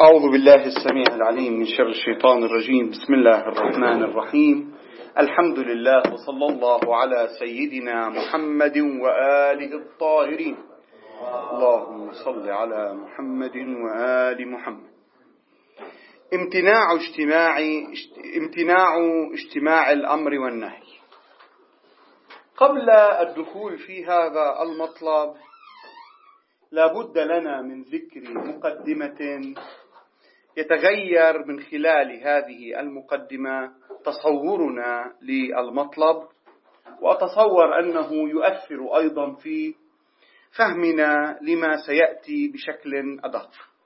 أعوذ بالله السميع العليم من شر الشيطان الرجيم. بسم الله الرحمن الرحيم. الحمد لله وصلى الله على سيدنا محمد وآله الطاهرين. اللهم صل على محمد وآل محمد. امتناع اجتماع الأمر والنهي. قبل الدخول في هذا المطلب لا بد لنا من ذكر مقدمة يتغير من خلال هذه المقدمة تصورنا للمطلب، وأتصور أنه يؤثر أيضا في فهمنا لما سيأتي بشكل أدق.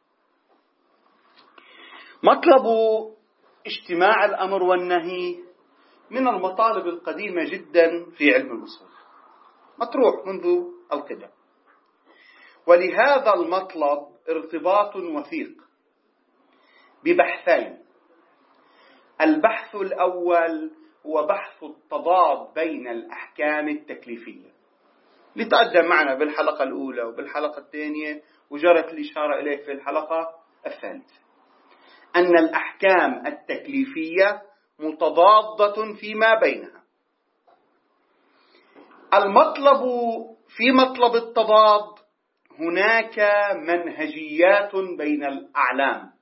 مطلب اجتماع الأمر والنهي من المطالب القديمة جدا في علم الأصول، مطروح منذ القدم، ولهذا المطلب ارتباط وثيق ببحثين. البحث الأول هو بحث التضاد بين الأحكام التكليفية، لتقدم معنا بالحلقة الأولى وبالحلقة الثانية، وجرت الإشارة إليه في الحلقة الثالثة، أن الأحكام التكليفية متضادة فيما بينها. المطلب في مطلب التضاد هناك منهجيات بين الأعلام،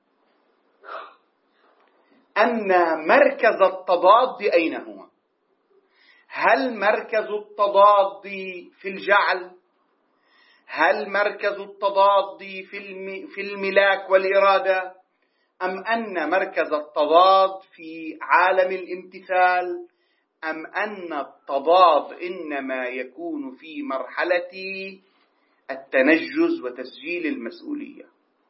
أن مركز التضاد أين هو؟ هل مركز التضاد في الجعل؟ هل مركز التضاد في الملاك والإرادة؟ أم أن مركز التضاد في عالم الامتثال؟ أم أن التضاد إنما يكون في مرحلة التنجز وتسجيل المسؤولية؟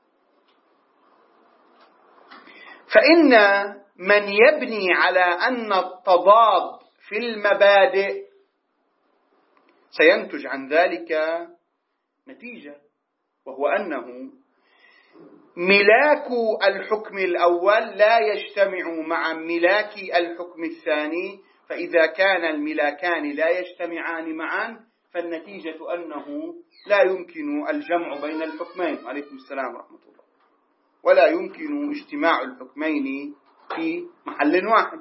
فإن من يبني على أن التضاد في المبادئ سينتج عن ذلك نتيجة، وهو أنه ملاك الحكم الأول لا يجتمع مع ملاك الحكم الثاني، فإذا كان الملاكان لا يجتمعان معا فالنتيجة أنه لا يمكن الجمع بين الحكمين. عليكم السلام ورحمة الله. ولا يمكن اجتماع الحكمين في محل واحد.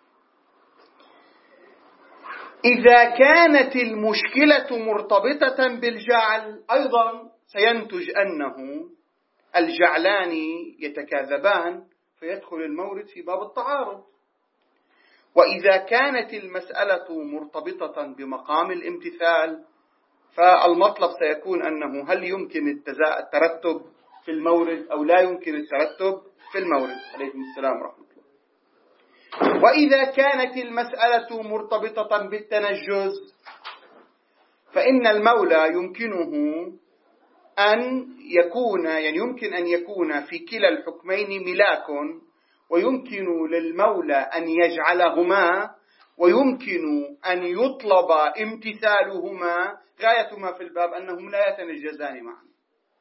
إذا كانت المشكلة مرتبطة بالجعل أيضا سينتج أنه الجعلان يتكاذبان فيدخل المورد في باب التعارض. وإذا كانت المسألة مرتبطة بمقام الامتثال فالمطلب سيكون أنه هل يمكن الترتب في المورد أو لا يمكن الترتب في المورد. عليكم السلام ورحمة الله. وإذا كانت المسألة مرتبطة بالتنجز فإن المولى يمكنه أن يكون يمكن أن يكون في كلا الحكمين ملاك، ويمكن للمولى أن يجعلهما، ويمكن أن يطلب امتثالهما. غاية ما في الباب أنهم لا يتنجزان معا.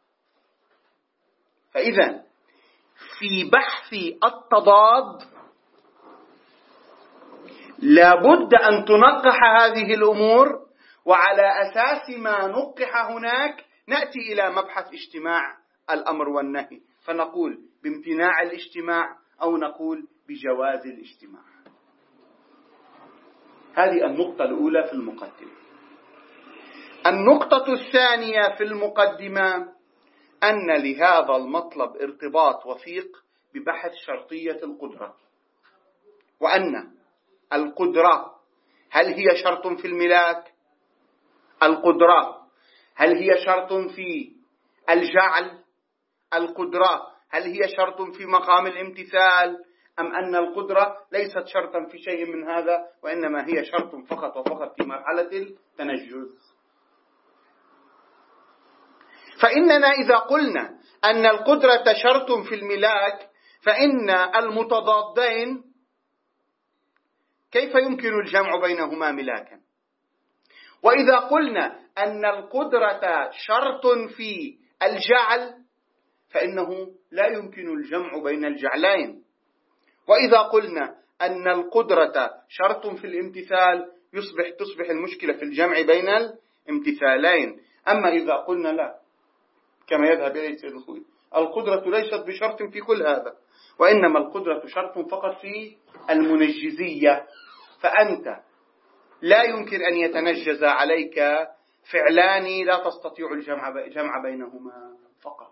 فإذا في بحث التضاد لابد أن تنقح هذه الأمور، وعلى أساس ما نقح هناك نأتي إلى مبحث اجتماع الأمر والنهي، فنقول بامتناع الاجتماع أو نقول بجواز الاجتماع. هذه النقطة الأولى في المقدمة. النقطة الثانية في المقدمة أن لهذا المطلب ارتباط وثيق ببحث شرطية القدرة، وأن القدرة هل هي شرط في الملاك؟ القدرة هل هي شرط في الجعل؟ القدرة هل هي شرط في مقام الامتثال؟ أم أن القدرة ليست شرطا في شيء من هذا، وإنما هي شرط فقط وفقط في مرحلة التنجز؟ فإننا إذا قلنا أن القدرة شرط في الملاك فإن المتضادين كيف يمكن الجمع بينهما ملاكا؟ وإذا قلنا أن القدرة شرط في الجعل فإنه لا يمكن الجمع بين الجعلين. وإذا قلنا أن القدرة شرط في الامتثال تصبح المشكلة في الجمع بين الامتثالين. أما إذا قلنا لا، كما يذهب إليه سيد الخوي، القدرة ليست بشرط في كل هذا، وإنما القدرة شرط فقط في المنجزية. فأنت لا يمكن أن يتنجز عليك فعلان لا تستطيع الجمع بينهما فقط.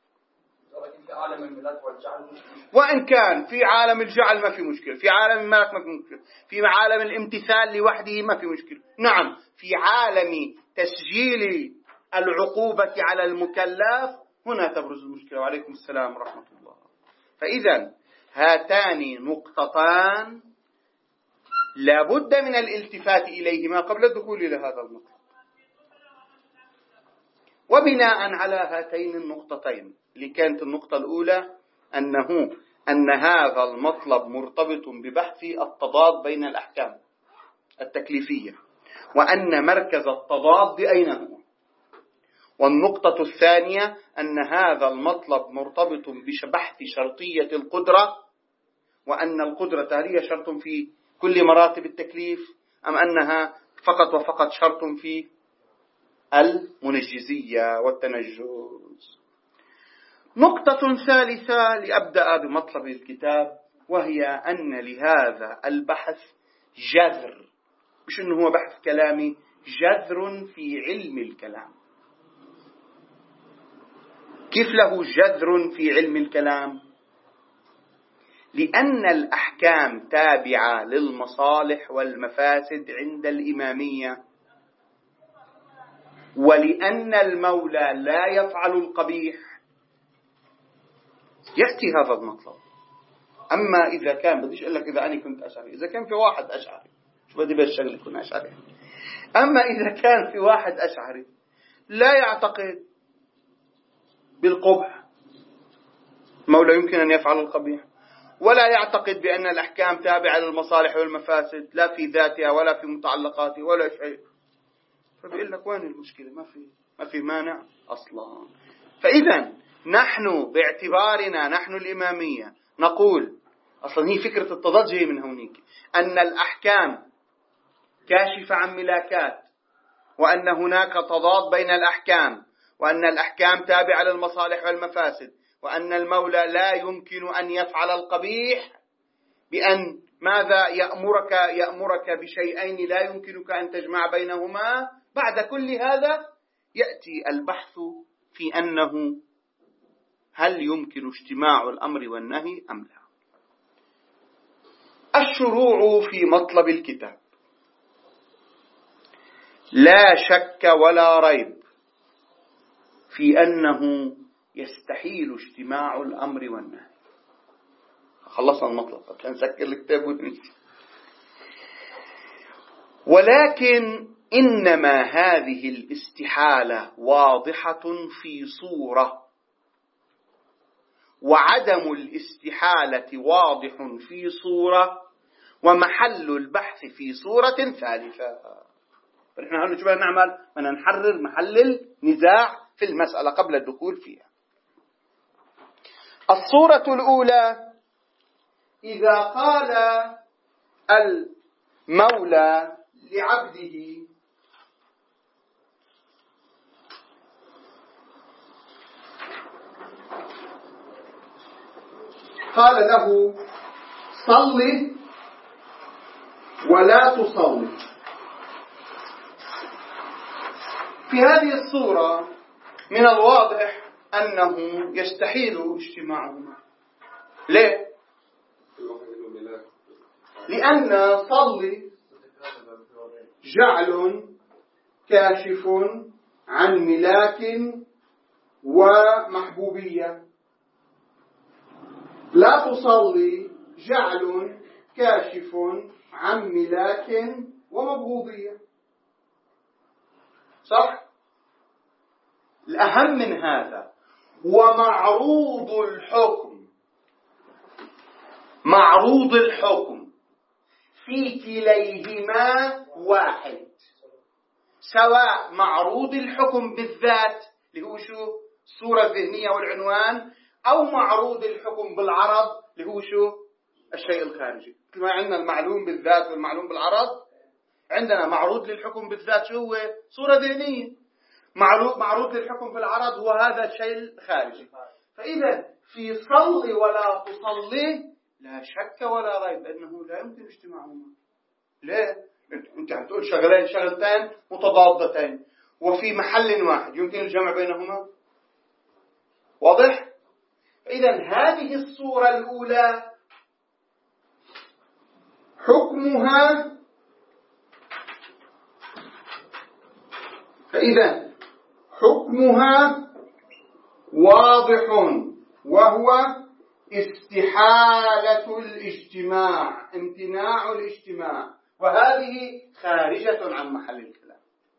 وإن كان في عالم الجعل ما في مشكلة، في عالم الملك ما في مشكلة، في عالم الامتثال لوحده ما في مشكلة. نعم، في عالم تسجيل العقوبة على المكلف هنا تبرز المشكلة. وعليكم السلام ورحمة الله. فإذا هاتان نقطتان لا بد من الالتفات إليهما قبل الدخول إلى هذا المطلب. وبناء على هاتين النقطتين، اللي كانت النقطة الأولى أن هذا المطلب مرتبط ببحث التضاد بين الأحكام التكليفية، وأن مركز التضاد أين هو. والنقطة الثانية أن هذا المطلب مرتبط ببحث شرطية القدرة، وأن القدرة هل هي شرط في كل مراتب التكليف أم أنها فقط وفقط شرط في المنجزية والتنجز. نقطة ثالثة لأبدأ بمطلب الكتاب، وهي أن لهذا البحث جذر، مش أنه هو بحث كلامي، جذر في علم الكلام. كيف له جذر في علم الكلام؟ لأن الأحكام تابعة للمصالح والمفاسد عند الإمامية، ولأن المولى لا يفعل القبيح يأتي هذا المطلب. أما إذا كان، بديش أقول لك إذا أنا كنت أشعري، إذا كان في واحد أشعري شو بدي بالشغل يكون أشعري. أما إذا كان في واحد أشعري لا يعتقد بالقبح، المولى يمكن أن يفعل القبيح، ولا يعتقد بأن الأحكام تابعة للمصالح والمفاسد لا في ذاتها ولا في متعلقاتها ولا شيء، فبيقول لك وين المشكلة؟ ما في مانع أصلا. فإذا نحن باعتبارنا نحن الإمامية نقول أصلا هي فكرة التضاد جاية من هونيك، أن الأحكام كاشفة عن ملاكات، وأن هناك تضاد بين الأحكام، وأن الأحكام تابعة للمصالح والمفاسد، وأن المولى لا يمكن أن يفعل القبيح بأن ماذا يأمرك بشيئين لا يمكنك أن تجمع بينهما. بعد كل هذا يأتي البحث في أنه هل يمكن اجتماع الأمر والنهي أم لا. الشروع في مطلب الكتاب لا شك ولا ريب في أنه يستحيل اجتماع الأمر والنهي. خلصنا المطلب عشان نسكر الكتاب ونمشي. ولكن إنما هذه الاستحالة واضحة في صورة، وعدم الاستحالة واضح في صورة، ومحل البحث في صورة ثالثة. فنحن هل شو بدنا نعمل؟ بدنا نحرر محل النزاع في المسألة قبل الدخول فيها. الصورة الأولى: إذا قال المولى لعبده قال له صل ولا تصلي. في هذه الصورة من الواضح أنه يستحيل اجتماعهما. ليه؟ لأن صل جعل كاشف عن ملاك ومحبوبية، لا تصلي جعل كاشف عن ملاك ومبغوضية. صح؟ الأهم من هذا ومعروض الحكم في كليهما واحد، سواء معروض الحكم بالذات اللي هو شو الصورة الذهنية والعنوان، أو معروض الحكم بالعرض اللي هو شو الشيء الخارجي. كما عندنا المعلوم بالذات والمعلوم بالعرض، عندنا معروض للحكم بالذات شو هو صورة ذهنية، معروض للحكم بالعرض هو هذا الشيء الخارجي. فإذا في صلي ولا تصلي لا شك ولا ريب أنه لا يمكن اجتماعهما. ليه؟ أنت عم تقول شغلتين متضادتين وفي محل واحد يمكن الجمع بينهما. واضح؟ إذا هذه الصورة الأولى حكمها واضح، وهو استحالة الاجتماع، امتناع الاجتماع، وهذه خارجة عن محل الكلام.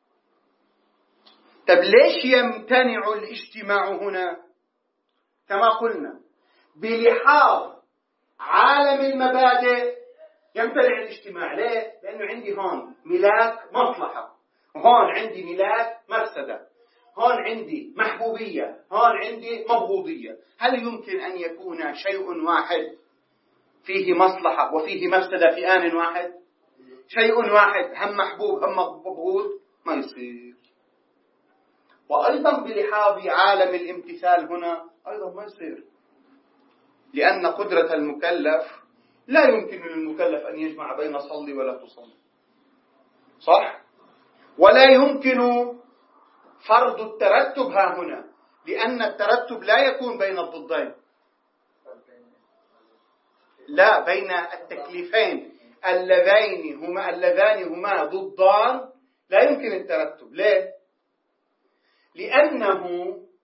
طب ليش يمتنع الاجتماع هنا؟ كما قلنا بلحاظ عالم المبادئ يمتنع الاجتماع. ليه؟ لأنه عندي هون ملاك مصلحة، هون عندي ملاك مفسدة، هون عندي محبوبية، هون عندي مبغوضية. هل يمكن أن يكون شيء واحد فيه مصلحة وفيه مفسدة في آن واحد؟ شيء واحد هم محبوب هم مبغوض؟ ما يصير. وأيضا بلحاظ عالم الامتثال هنا أيضا ما يصير، لأن قدرة المكلف لا يمكن للمكلف أن يجمع بين صلي ولا تصلي، صح؟ ولا يمكن فرض الترتب ها هنا، لأن الترتب لا يكون بين الضدين، لا بين التكليفين اللذان هما ضدان لا يمكن الترتب. ليه؟ لأنه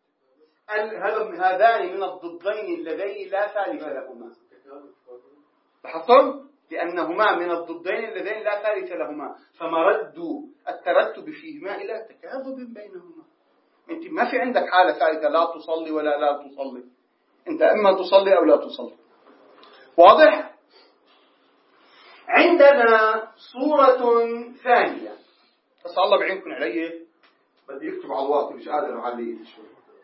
هذان من الضدين اللذين لا ثالث لهما. لاحظتم؟ لأنهما من الضدين اللذين لا ثالث لهما، فمرد الترتب فيهما إلى تكاذب بينهما. أنت ما في عندك حالة ثالثة لا تصلي ولا لا تصلي، أنت إما تصلي أو لا تصلي. واضح؟ عندنا صورة ثانية، بس الله بعينكم علي بدي يكتب على الواطي مش قادر أعليه شوي.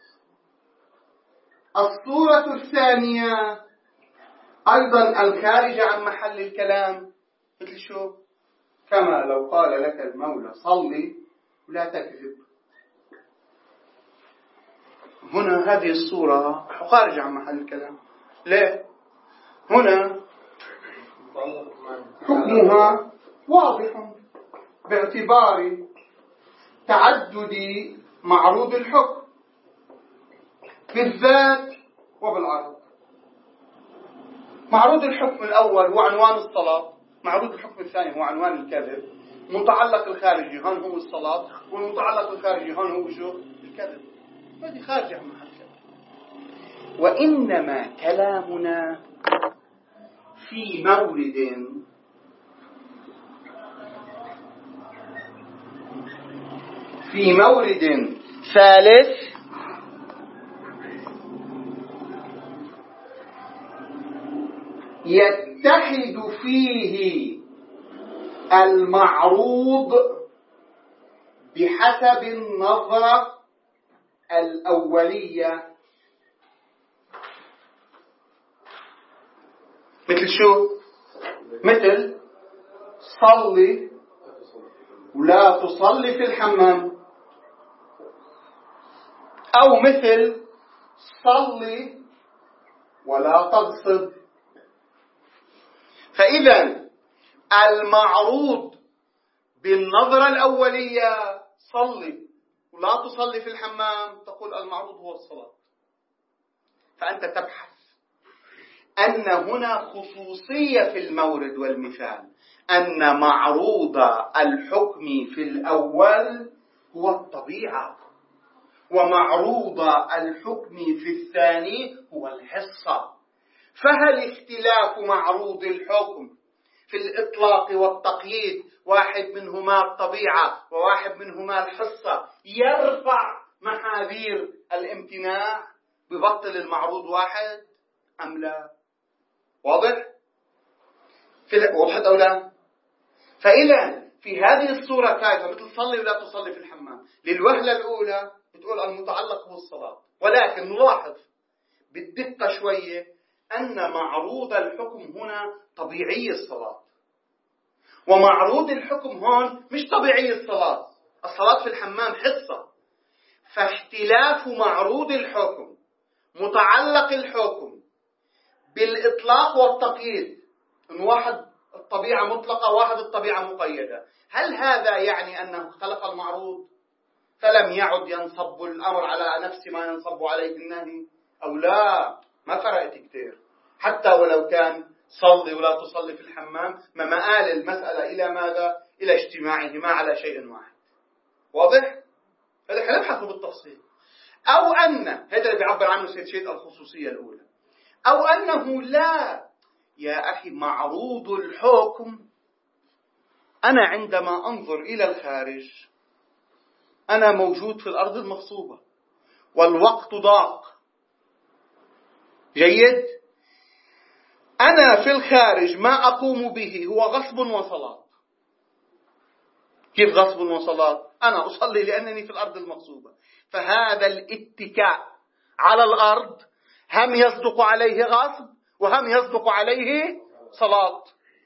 الصورة الثانية أيضا الخارجة عن محل الكلام، مثل شو؟ كما لو قال لك المولى صلي ولا تكذب. هنا هذه الصورة خارجة عن محل الكلام. ليه؟ هنا حكمها واضح باعتبار تعدد معروض الحكم بالذات وبالعرض. معروض الحكم الأول هو عنوان الصلاة، معروض الحكم الثاني هو عنوان الكذب، متعلق الخارجي هون هو الصلاة، والمتعلق الخارجي هون هو شو؟ الكذب. هذه خارجة عن محل الكلام. وإنما كلامنا في مورد ثالث يتحد فيه المعروض بحسب النظرة الأولية. مثل شو؟ مثل صلي ولا تصلي في الحمام، أو مثل صلي ولا تغصب. فإذا المعروض بالنظرة الأولية صلي ولا تصلي في الحمام، تقول المعروض هو الصلاة، فأنت تبحث أن هنا خصوصية في المورد والمثال، أن معروض الحكم في الأول هو الطبيعة، ومعروض الحكم في الثاني هو الحصة. فهل اختلاف معروض الحكم في الإطلاق والتقييد، واحد منهما الطبيعة وواحد منهما الحصة، يرفع محاذير الامتناع ببطل المعروض واحد أم لا؟ واضح؟ وضحت أو لا؟ فإذا في هذه الصورة كيف مثل صلي ولا تصلي في الحمام، للوهلة الأولى بتقول المتعلق هو الصلاة، ولكن نلاحظ بالدقة شوية أن معروض الحكم هنا طبيعي الصلاة، ومعروض الحكم هون مش طبيعي الصلاة. الصلاة في الحمام حصة، فاختلاف معروض الحكم متعلق الحكم بالإطلاق والتقييد، إن واحد الطبيعة مطلقة واحد الطبيعة مقيدة، هل هذا يعني أنه خلق المعروض فلم يعد ينصب الأمر على نفس ما ينصب عليه النهي، أو لا؟ ما فرقت كثير، حتى ولو كان صلي ولا تصلي في الحمام، ما مآل المسألة إلى ماذا؟ إلى اجتماعهما على شيء واحد. واضح؟ هذا حنبحثه بالتفصيل. أو أن هذا اللي بيعبر عنه سيد شيخ الخصوصية الأولى، أو أنه لا يا أخي، معروض الحكم أنا عندما أنظر إلى الخارج أنا موجود في الأرض المغصوبة والوقت ضاق، جيد؟ أنا في الخارج ما أقوم به هو غصب وصلاة. كيف غصب وصلاة؟ أنا أصلي لأنني في الأرض المغصوبة، فهذا الاتكاء على الأرض هم يصدق عليه غصب وهم يصدق عليه صلاة،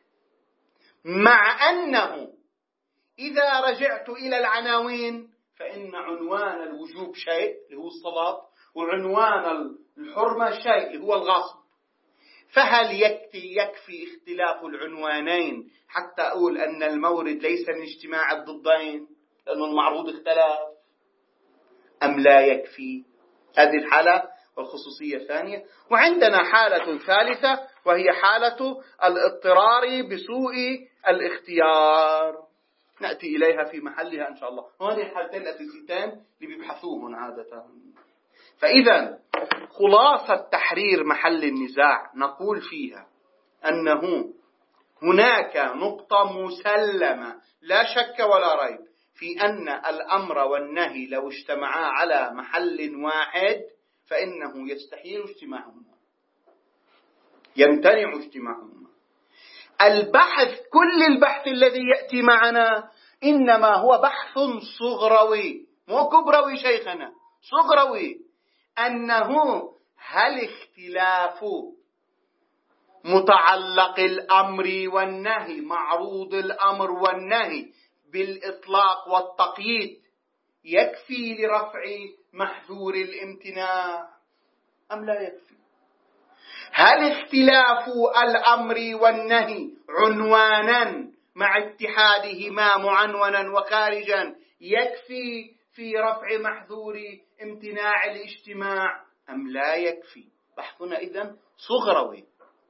مع أنه إذا رجعت إلى العناوين فإن عنوان الوجوب شيء اللي هو الصلاة، وعنوان الحرمة شيء اللي هو الغصب. فهل يكفي اختلاف العنوانين حتى أقول أن المورد ليس من اجتماع الضدين لأن المعروض اختلف، أم لا يكفي؟ هذه الحالة والخصوصية الثانية. وعندنا حالة ثالثة وهي حالة الاضطرار بسوء الاختيار، نأتي إليها في محلها إن شاء الله. وهذه الحالتين الأساسيتين اللي بيبحثوهن عادة. فإذا خلاصة تحرير محل النزاع نقول فيها أنه هناك نقطة مسلمة لا شك ولا ريب في أن الأمر والنهي لو اجتمعا على محل واحد فإنه يستحيل اجتماعهما، يمتنع اجتماعهما. البحث، كل البحث الذي يأتي معنا إنما هو بحث صغروي، مو كبروي شيخنا، صغروي، أنه هل اختلاف متعلق الأمر والنهي، معروض الأمر والنهي بالإطلاق والتقييد يكفي لرفع محذور الامتناع أم لا يكفي؟ هل اختلاف الأمر والنهي عنوانا مع اتحادهما معنونا وخارجا يكفي في رفع محذور امتناع الاجتماع أم لا يكفي؟ بحثنا إذن صغروي،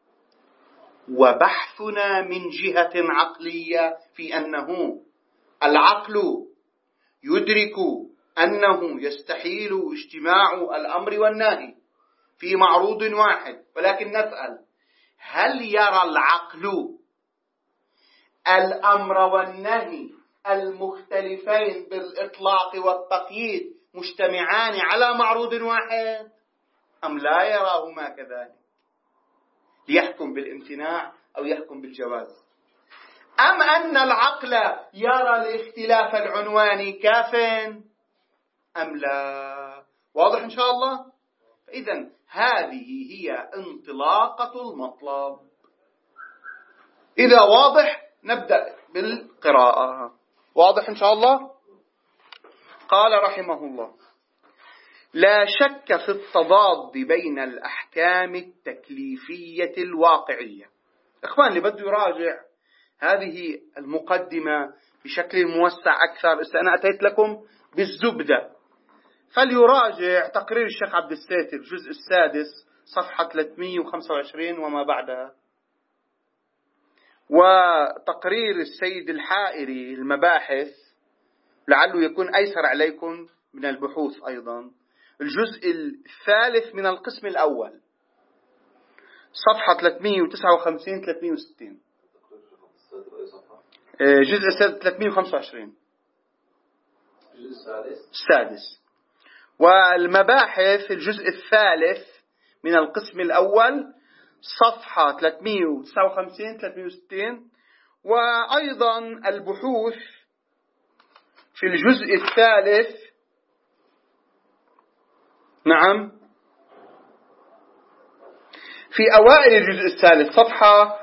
وبحثنا من جهة عقلية في أنه العقل يدرك أنه يستحيل اجتماع الأمر والنهي في معروض واحد، ولكن نسأل هل يرى العقل الأمر والنهي المختلفين بالإطلاق والتقييد مجتمعان على معروض واحد أم لا يراهما كذلك ليحكم بالامتناع أو يحكم بالجواز؟ أم أن العقل يرى الاختلاف العنواني كاف أم لا؟ واضح إن شاء الله؟ إذن هذه هي انطلاقة المطلب. إذا واضح نبدأ بالقراءة. واضح إن شاء الله؟ قال رحمه الله: لا شك في التضاد بين الأحكام التكليفية الواقعية. إخوان اللي بده يراجع هذه المقدمة بشكل موسع أكثر، أنا أتيت لكم بالزبدة، فليراجع تقرير الشيخ عبد الساتر الجزء السادس صفحة 325 وما بعدها، وتقرير السيد الحائري المباحث لعله يكون أيسر عليكم من البحوث أيضا، الجزء الثالث من القسم الأول صفحة 359-360، جزء السادس 325 السادس، والمباحث الجزء الثالث من القسم الأول صفحة 359-360، وأيضا البحوث في الجزء الثالث، نعم، في أوائل الجزء الثالث صفحة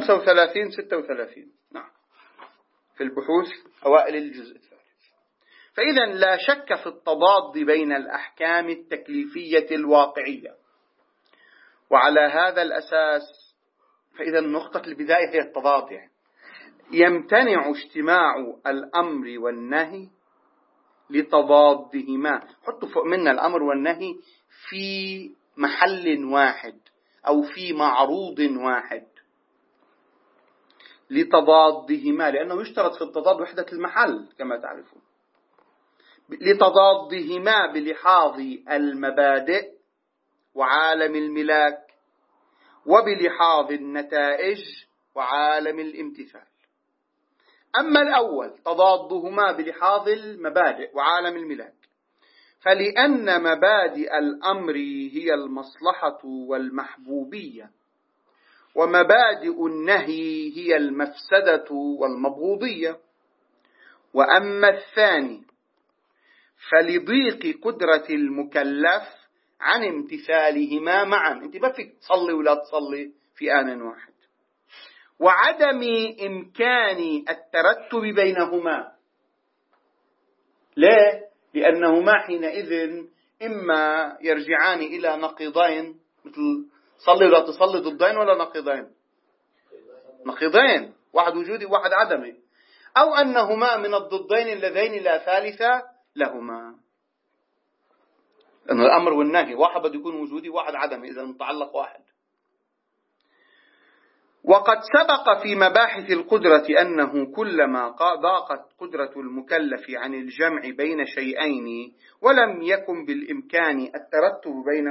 35-36، نعم، في البحوث أوائل الجزء الثالث. فإذا لا شك في التضاد بين الأحكام التكليفية الواقعية. وعلى هذا الأساس فإذا نقطة البداية هي التضاد، يعني يمتنع اجتماع الأمر والنهي لتضادهما. حطوا فوق منا الأمر والنهي في محل واحد أو في معروض واحد لتضادهما، لأنه يشترط في التضاد وحدة المحل كما تعرفون. لتضادهما بلحاظ المبادئ وعالم الملاك، وبلحاظ النتائج وعالم الامتثال. أما الأول تضادهما بلحاظ المبادئ وعالم الملاك، فلأن مبادئ الأمر هي المصلحة والمحبوبية، ومبادئ النهي هي المفسدة والمبغوضية. وأما الثاني فلضيق قدرة المكلف عن امتثالهما معا. انت ما فيك تصلي ولا تصلي في آن واحد، وعدم إمكان الترتب بينهما. ليه؟ لأنهما حينئذ إما يرجعان إلى نقيضين، مثل صلي ولا تصلي ضدين، ولا نقيضين؟ نقيضين، واحد وجودي وواحد عدمي، أو أنهما من الضدين اللذين لا ثالث لهما. أن الأمر والنهي واحد بده يكون وجودي وواحد عدمي، إذا متعلق واحد. وقد سبق في مباحث القدرة أنه كلما ضاقت قدرة المكلف عن الجمع بين شيئين ولم يكن بالإمكان الترتب بين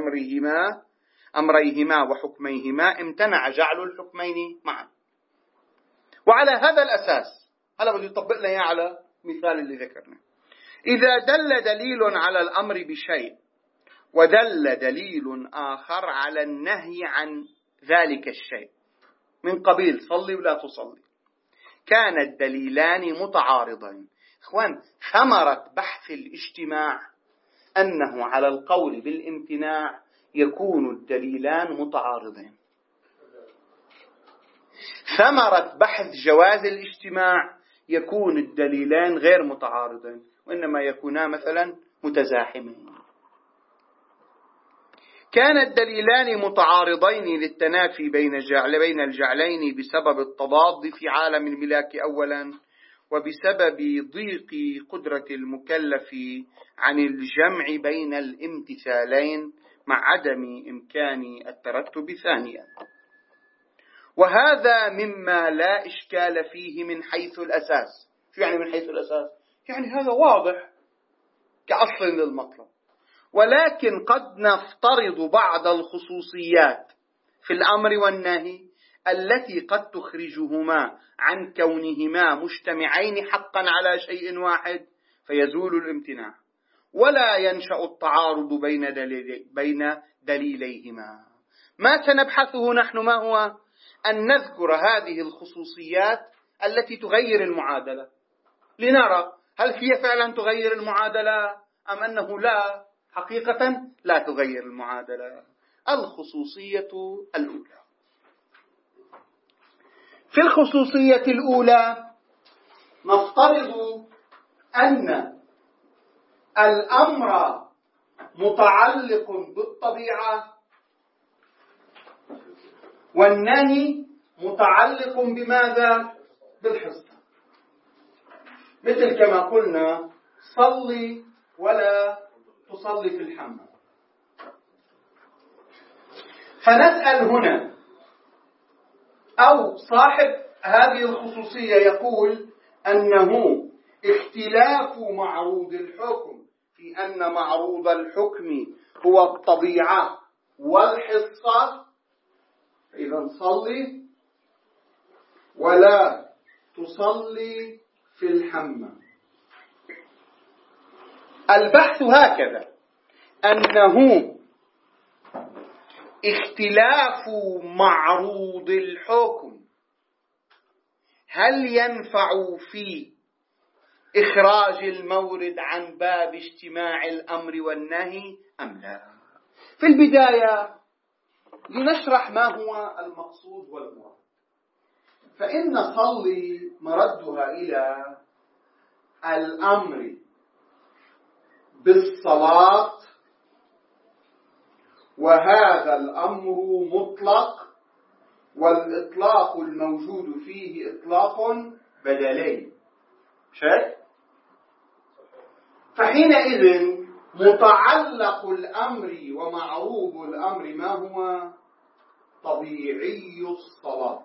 أمريهما وحكميهما امتنع جعل الحكمين معا. وعلى هذا الأساس هلا بده يطبق لنا على مثال اللي ذكرنا. إذا دل دليل على الأمر بشيء ودل دليل آخر على النهي عن ذلك الشيء من قبيل صلي ولا تصلي، كان الدليلان متعارضين. إخوان، ثمرة بحث الاجتماع أنه على القول بالامتناع يكون الدليلان متعارضين. ثمرة بحث جواز الاجتماع يكون الدليلان غير متعارضين، وإنما يكونا مثلا متزاحمين. كان الدليلان متعارضين للتنافي بين الجعلين بسبب التضاد في عالم الملاك أولا، وبسبب ضيق قدرة المكلف عن الجمع بين الامتثالين مع عدم إمكان الترتب ثانيا. وهذا مما لا إشكال فيه من حيث الأساس. شو يعني من حيث الأساس؟ يعني هذا واضح كأصل للمطلب، ولكن قد نفترض بعض الخصوصيات في الأمر والنهي التي قد تخرجهما عن كونهما مجتمعين حقا على شيء واحد فيزول الامتناع، ولا ينشأ التعارض بين دليليهما. ما سنبحثه نحن ما هو أن نذكر هذه الخصوصيات التي تغير المعادلة، لنرى هل هي فعلا تغير المعادلة أم أنه لا، حقيقة لا تغير المعادلة. الخصوصية الأولى. في الخصوصية الأولى نفترض أن الأمر متعلق بالطبيعة والنهي متعلق بماذا؟ بالحصة. مثل كما قلنا صلي ولا تصلي في الحمام. فنسأل هنا، أو صاحب هذه الخصوصية يقول أنه اختلاف معروض الحكم في أن معروض الحكم هو الطبيعة والحصة، إذا صلي ولا تصلي في الحمام. البحث هكذا، أنه اختلاف معروض الحكم هل ينفع في إخراج المورد عن باب اجتماع الأمر والنهي أم لا؟ في البداية لنشرح ما هو المقصود والمراد. فإن صلي مردها إلى الأمر بالصلاة، وهذا الأمر مطلق، والإطلاق الموجود فيه إطلاق بدلي. شايف؟ فحينئذ متعلق الأمر ومعروض الأمر ما هو؟ طبيعي الصلاة.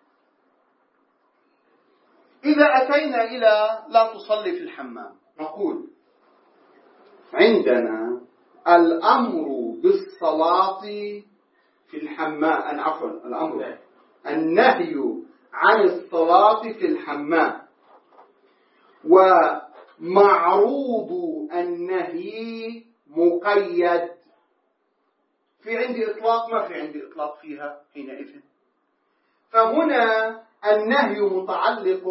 إذا أتينا إلى لا تصلي في الحمام، نقول عندنا الأمر بالصلاة في الحمام، عفوا الأمر النهي عن الصلاة في الحمام، ومعروض النهي مقيد. في عندي إطلاق؟ ما في عندي إطلاق فيها حينئذ. فهنا النهي متعلق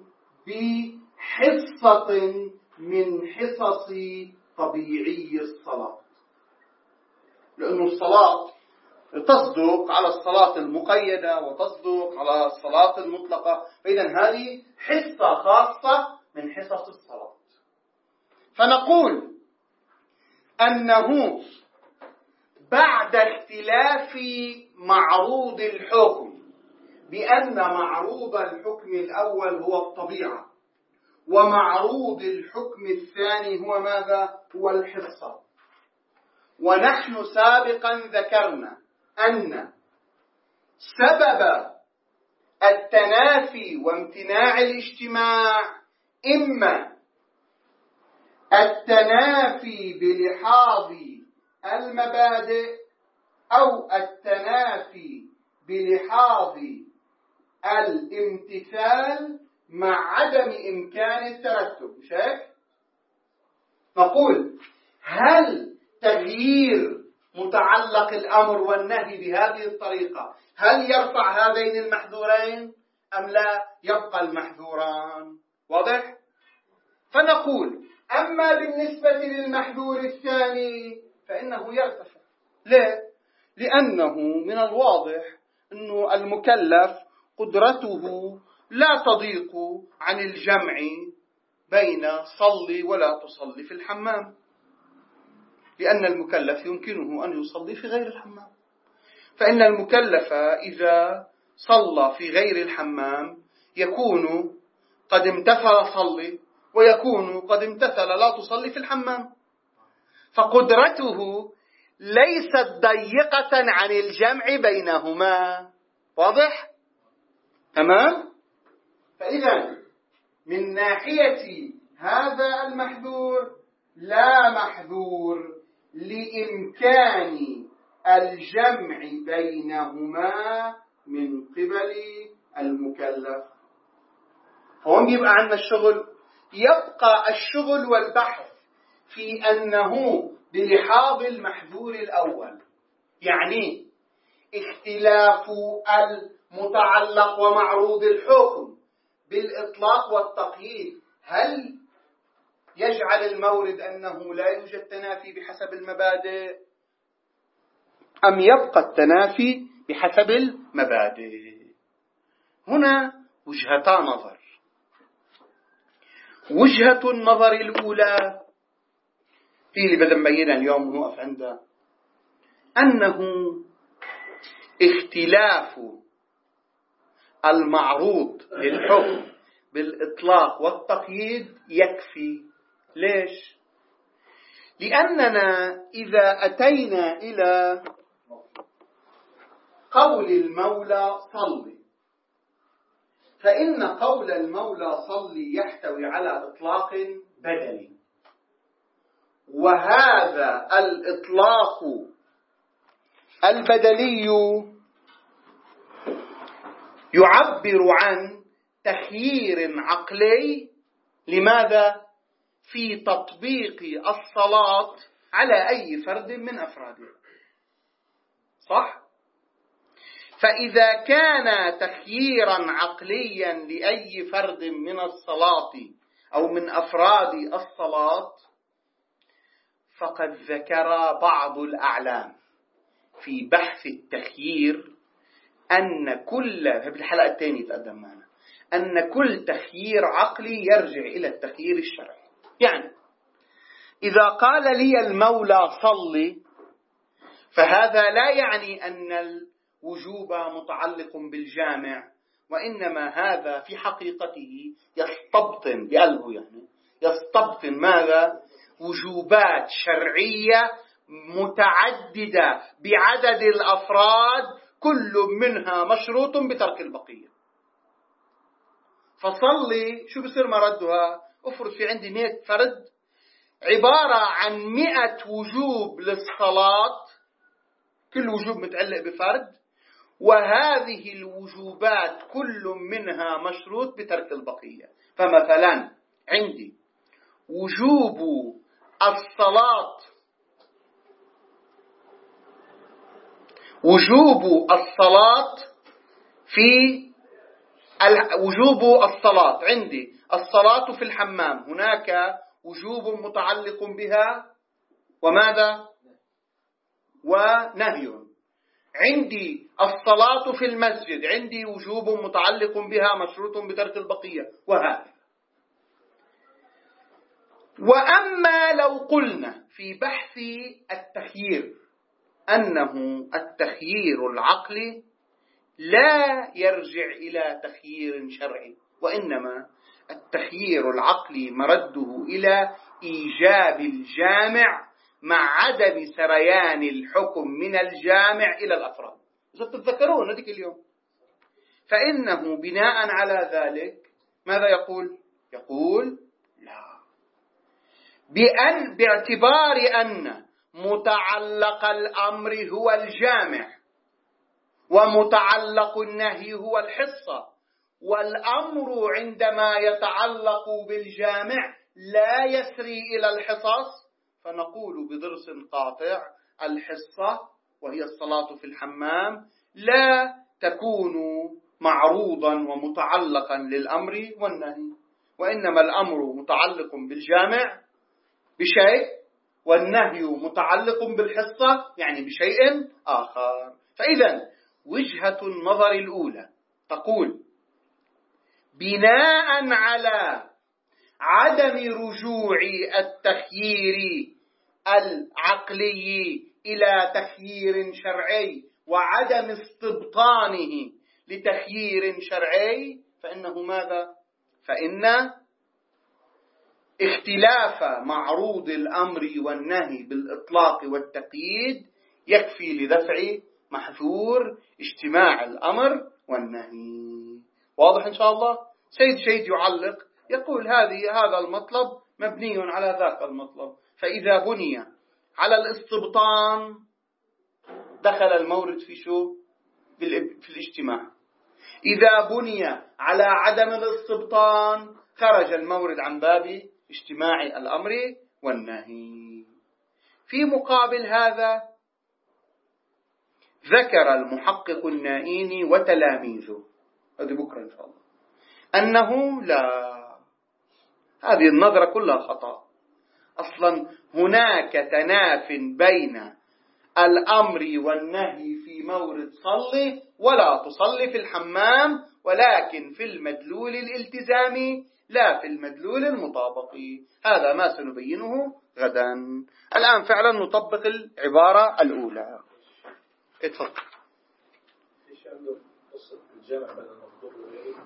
بحصة من حصص طبيعي الصلاة، لأن الصلاة تصدق على الصلاة المقيدة وتصدق على الصلاة المطلقة، فإذا هذه حصة خاصة من حصص الصلاة. فنقول أنه بعد اختلاف معروض الحكم، بأن معروض الحكم الأول هو الطبيعة، ومعروض الحكم الثاني هو ماذا؟ هو الحصة. ونحن سابقا ذكرنا أن سبب التنافي وامتناع الاجتماع إما التنافي بلحاظ المبادئ أو التنافي بلحاظ الامتثال مع عدم إمكان الترتب. مش هيك؟ نقول هل تغيير متعلق الأمر والنهي بهذه الطريقة هل يرفع هذين المحذورين أم لا يبقى المحذوران؟ واضح؟ فنقول أما بالنسبة للمحذور الثاني فإنه يرتفع. ليه؟ لأنه من الواضح أنه المكلف قدرته لا تضيق عن الجمع بين صلي ولا تصلي في الحمام، لأن المكلف يمكنه أن يصلي في غير الحمام. فإن المكلف إذا صلى في غير الحمام يكون قد امتثل صلي، ويكون قد امتثل لا تصلي في الحمام، فقدرته ليست ضيقة عن الجمع بينهما. واضح؟ تمام؟ فإذا من ناحية هذا المحذور لا محذور لإمكان الجمع بينهما من قبل المكلف. هون يبقى عندنا الشغل، يبقى الشغل والبحث في أنه بلحاظ المحذور الأول، يعني اختلاف المتعلق ومعروض الحكم بالإطلاق والتقييد، هل يجعل المورد أنه لا يوجد تنافي بحسب المبادئ أم يبقى التنافي بحسب المبادئ؟ هنا وجهتا نظر. وجهة النظر الأولى هي اللي بدنا نبينها اليوم ونوقف عندها، أنه اختلاف المعروض للحكم بالإطلاق والتقييد يكفي. ليش؟ لأننا إذا أتينا إلى قول المولى صلي، فإن قول المولى صلي يحتوي على إطلاق بدني، وهذا الإطلاق البدلي يعبر عن تخيير عقلي. لماذا؟ في تطبيق الصلاة على أي فرد من أفرادها. صح؟ فإذا كان تخييرا عقليا لأي فرد من الصلاة أو من أفراد الصلاة، فقد ذكر بعض الأعلام في بحث التخيير أن كل، في الحلقة الثانية تقدم معنا، أن كل تخيير عقلي يرجع إلى التخيير الشرعي. يعني إذا قال لي المولى صل، فهذا لا يعني أن الوجوب متعلق بالجامع، وإنما هذا في حقيقته يستبطن بقلبه، يعني يستبطن ماذا؟ وجوبات شرعية متعددة بعدد الأفراد، كل منها مشروط بترك البقية. فصلي شو بصير مردها؟ افرض في عندي 100 فرد، عبارة عن 100 وجوب للصلاة، كل وجوب متعلق بفرد، وهذه الوجوبات كل منها مشروط بترك البقية. فمثلا عندي وجوب الصلاة عندي الصلاة في الحمام، هناك وجوب متعلق بها وماذا؟ ونهي. عندي الصلاة في المسجد، عندي وجوب متعلق بها مشروط بترك البقية، وهذا. وأما لو قلنا في بحث التخيير أنه التخيير العقلي لا يرجع إلى تخيير شرعي، وإنما التخيير العقلي مرده إلى إيجاب الجامع مع عدم سريان الحكم من الجامع إلى الأفراد. إذا تتذكرون هذيك اليوم، فإنه بناء على ذلك ماذا يقول؟ يقول لا، باعتبار أن متعلق الأمر هو الجامع ومتعلق النهي هو الحصة، والأمر عندما يتعلق بالجامع لا يسري إلى الحصص، فنقول بضرس قاطع الحصة وهي الصلاة في الحمام لا تكون معروضا ومتعلقا للأمر والنهي، وإنما الأمر متعلق بالجامع بشيء، والنهي متعلق بالحصة يعني بشيء آخر. فإذا وجهة النظر الأولى تقول بناء على عدم رجوع التخيير العقلي إلى تخيير شرعي وعدم استبطانه لتخيير شرعي، فإنه ماذا؟ فإن اختلاف معروض الأمر والنهي بالإطلاق والتقييد يكفي لدفع محذور اجتماع الأمر والنهي. واضح إن شاء الله؟ سيد شيد يعلق يقول هذا المطلب مبني على ذاك المطلب، فإذا بني على الاستبطان دخل المورد في شو؟ في الاجتماع. إذا بني على عدم الاستبطان خرج المورد عن باب اجتماع الأمر والنهي. في مقابل هذا ذكر المحقق النائيني وتلاميذه، هذه بكرة إن شاء الله، أنه لا، هذه النظرة كلها خطأ. أصلا هناك تناف بين الأمر والنهي في مورد صلي ولا تصلي في الحمام، ولكن في المدلول الالتزامي لا في المدلول المطابقي. هذا ما سنبينه غدا. الآن فعلا نطبق العبارة الأولى. اتفضل. ايش عنده قصة الجمع بين المفضول والغير؟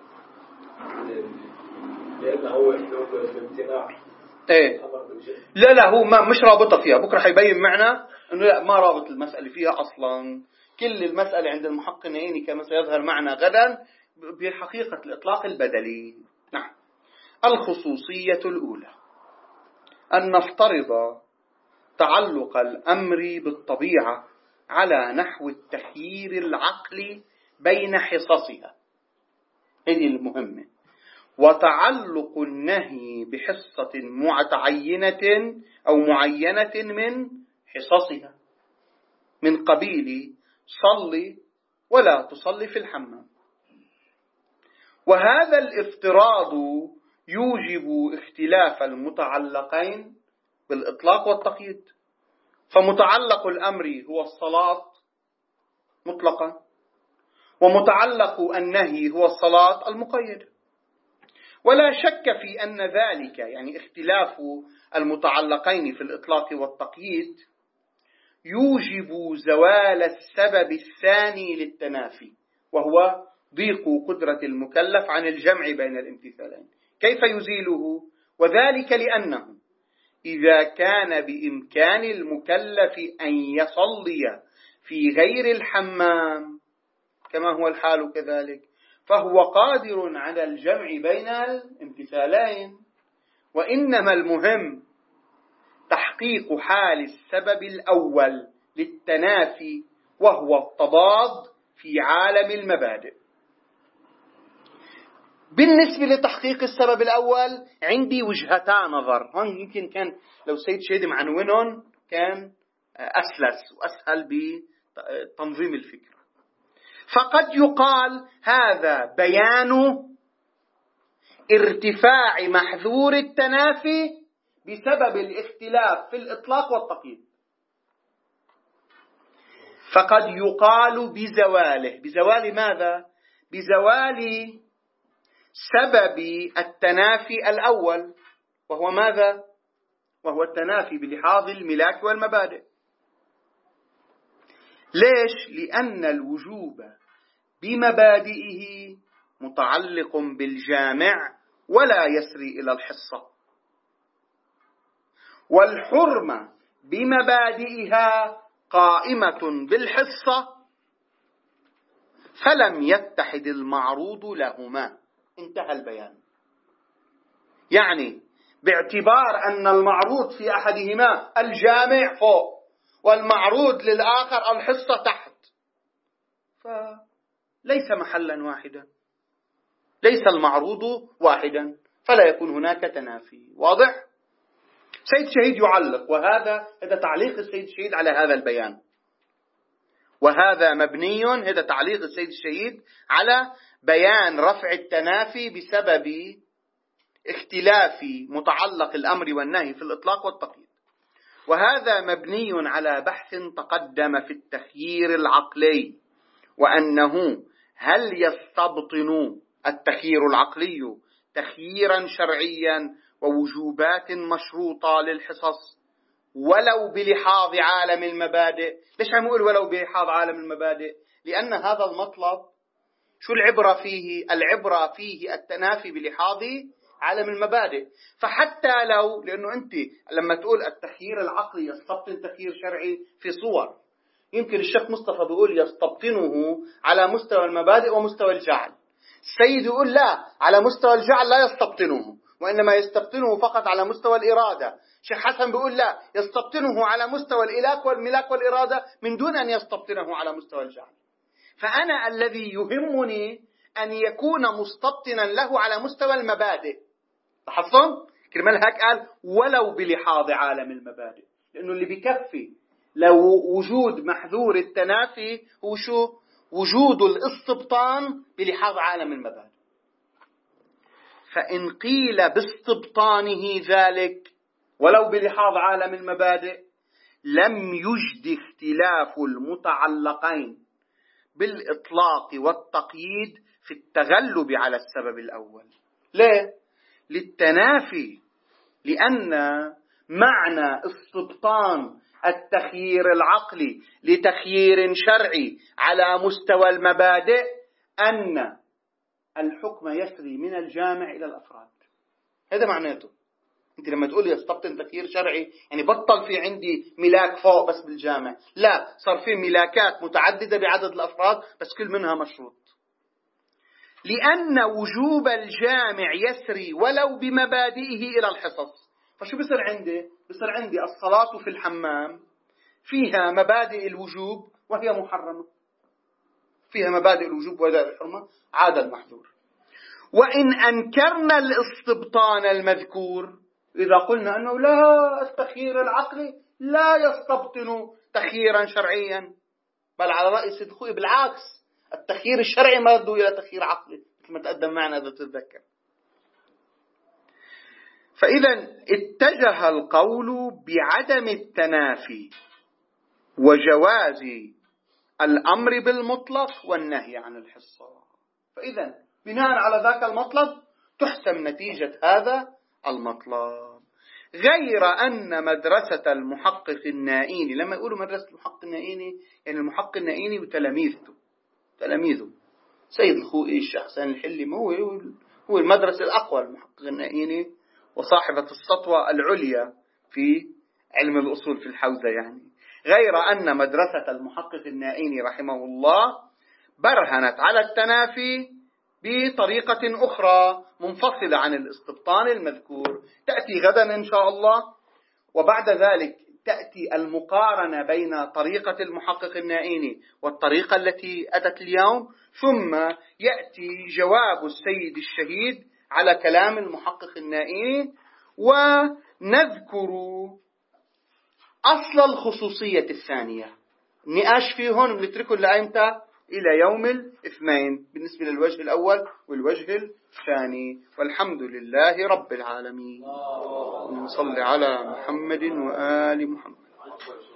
لأنه هو يحتوي الامتناع. ايه لا هو ما مش رابطة فيها، بكرة حيبين معنا انه لا ما رابط المسألة فيها اصلا. كل المسألة عند المحقق النائيني كما سيظهر معنا غدا بحقيقة الإطلاق البدلي. نعم. الخصوصية الأولى أن نفترض تعلق الأمر بالطبيعة على نحو التخيير العقلي بين حصصها، هذه المهمة، وتعلق النهي بحصة متعينة أو معينة من حصصها، من قبيل صلي ولا تصلي في الحمام. وهذا الافتراض يوجب اختلاف المتعلقين بالإطلاق والتقييد، فمتعلق الأمر هو الصلاة مطلقا، ومتعلق النهي هو الصلاة المقيدة. ولا شك في أن ذلك يعني اختلاف المتعلقين في الإطلاق والتقييد يوجب زوال السبب الثاني للتنافي، وهو ضيق قدرة المكلف عن الجمع بين الامتثالين. كيف يزيله؟ وذلك لأنه إذا كان بإمكان المكلف أن يصلي في غير الحمام كما هو الحال كذلك، فهو قادر على الجمع بين الامتثالين، وإنما المهم تحقيق حال السبب الأول للتنافي، وهو التضاد في عالم المبادئ. بالنسبة لتحقيق السبب الأول عندي وجهتا نظر، هون يمكن كان لو السيد شهيد معنونهم كان أسلس وأسهل بتنظيم الفكرة. فقد يقال هذا بيان ارتفاع محذور التنافي بسبب الاختلاف في الإطلاق والتقييد، فقد يقال بزواله. بزوال ماذا؟ بزوال سبب التنافي الأول، وهو ماذا؟ وهو التنافي بلحاظ الملاك والمبادئ. ليش؟ لأن الوجوب بمبادئه متعلق بالجامع ولا يسري إلى الحصة، والحرمة بمبادئها قائمة بالحصة، فلم يتحد المعروض لهما. انتهى البيان. يعني باعتبار أن المعروض في أحدهما الجامع فوق والمعروض للآخر الحصة تحت، فليس محلا واحدا، ليس المعروض واحدا، فلا يكون هناك تنافي. واضح؟ سيد شهيد يعلق، وهذا تعليق السيد الشهيد على هذا البيان، وهذا مبني، هذا تعليق السيد الشهيد على بيان رفع التنافي بسبب اختلاف متعلق الأمر والنهي في الإطلاق والتقييد، وهذا مبني على بحث تقدم في التخيير العقلي، وأنه هل يستبطن التخيير العقلي تخييرا شرعيا ووجوبات مشروطة للحصص ولو بلحاظ عالم المبادئ. ليش عم يقول ولو بلحاظ عالم المبادئ؟ لأن هذا المطلب شو العبرة فيه؟ العبرة فيه التنافي بلحاظ عالم المبادئ. فحتى لو، لأنه أنت لما تقول التخيير العقلي يستبطن تخيير شرعي في صور، يمكن الشيخ مصطفى بيقول يستبطنه على مستوى المبادئ ومستوى الجعل، السيد يقول لا، على مستوى الجعل لا يستبطنه، وإنما يستبطنه فقط على مستوى الإرادة. شيخ حسن بيقول لا، يستبطنه على مستوى الإلاك والملاك والإرادة من دون أن يستبطنه على مستوى الجعل. فأنا الذي يهمني أن يكون مستبطنا له على مستوى المبادئ. لاحظتم؟ كرمال هيك قال ولو بلحاظ عالم المبادئ، لأنه اللي بكفي لو وجود محذور التنافي هو شو؟ وجود الاستبطان بلحاظ عالم المبادئ. فإن قيل باستبطانه ذلك ولو بلحاظ عالم المبادئ لم يجد اختلاف المتعلقين بالإطلاق والتقييد في التغلب على السبب الأول. ليه؟ للتنافي، لأن معنى استبطان التخيير العقلي لتخيير شرعي على مستوى المبادئ أن الحكم يسري من الجامع إلى الأفراد. هذا معناته. أنت لما تقول يستبطن تخيير شرعي يعني بطل في عندي ملاك فوق بس بالجامع، لا، صار في ملاكات متعددة بعدد الأفراد بس كل منها مشروط. لأن وجوب الجامع يسري ولو بمبادئه إلى الحصص. فشو بصير عندي؟ بصير عندي الصلاة في الحمام فيها مبادئ الوجوب وهي محرمة، فيها مبادئ الوجوب وهي الحرمة، عاد المحذور. وإن أنكرنا الاستبطان المذكور، إذا قلنا أنه لا، التخيير العقلي لا يستبطن تخييرا شرعيا، بل على رأي سيد خوي بالعكس، التخيير الشرعي ما يدو إلى تخيير عقلي كما تقدم معنا إذا تتذكر. فإذا اتجه القول بعدم التنافي وجواز الأمر بالمطلق والنهي عن الحصة. فإذا بناء على ذاك المطلب تحسم نتيجة هذا المطلب. غير أن مدرسة المحقق النائيني، لما يقولوا مدرسة المحقق النائيني يعني المحقق النائيني وتلاميذه سيد الخوئي، الشيخ حسين الحلي، ما هو المدرسة الأقوى المحقق النائيني وصاحبة السطوة العليا في علم الأصول في الحوزة يعني. غير أن مدرسة المحقق النائيني رحمه الله برهنت على التنافي بطريقة أخرى منفصلة عن الاستبطان المذكور، تأتي غدا إن شاء الله. وبعد ذلك تأتي المقارنة بين طريقة المحقق النائيني والطريقة التي أتت اليوم، ثم يأتي جواب السيد الشهيد على كلام المحقق النائيني، ونذكر أصل الخصوصية الثانية. النقاش فيهن بنتركه لأيمتى؟ إلى يوم الاثنين بالنسبة للوجه الأول والوجه الثاني. والحمد لله رب العالمين. ونصلي على محمد وآل محمد.